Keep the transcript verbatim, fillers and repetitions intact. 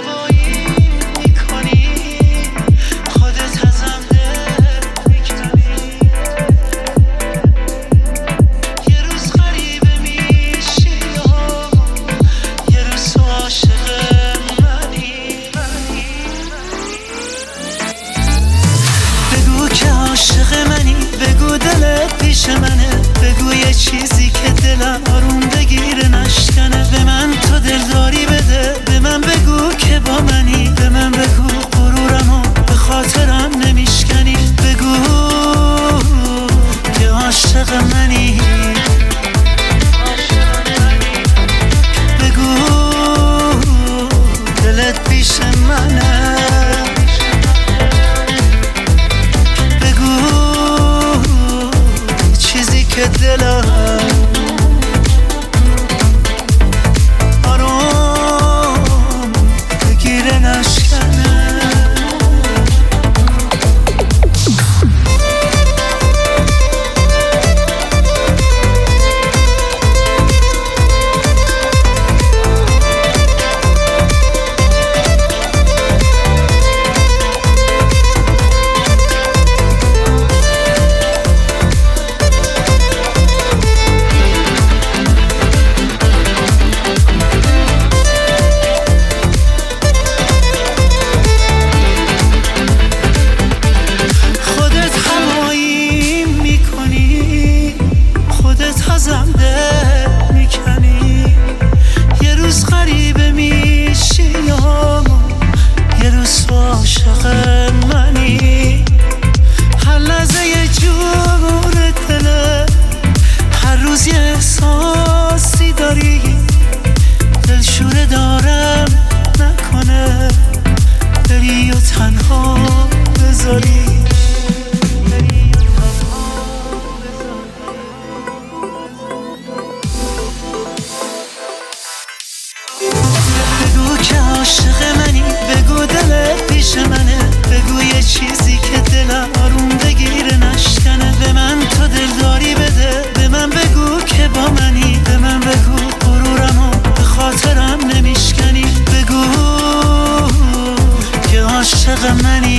هوایی میکنی، خودت ازم دل میکنی. یه روز غریبه میشی، یه روز تو عاشق منی. بگو که عاشق منی، بگو دلت پیش منه، بگو یه چیزی که دلم آروم بگیره نشکنه. به من تو دلداری بده، به من بگو که با منی، به من بگو غرورمو به خاطرم نمیشکنی. بگو که عاشق منی، بگو دلت پیش منه، بگو چیزی که دلم آروم بگیره نشکنه. ازم دل میکنی، یه روز غریبه میشی، یه روز تو عاشق منی. هر لحظه یه جور دله، هر روز یه احساسی داری، دلشوره دارم نکنه بری و تنها بذاری. بگو که عاشق منی، بگو دلت پیش منه، بگو یه چیزی که دلم آروم بگیره نشکنه. به من تو دلداری بده، به من بگو که با منی، به من بگو غرورمو به خاطرم نمیشکنی. بگو که عاشق منی.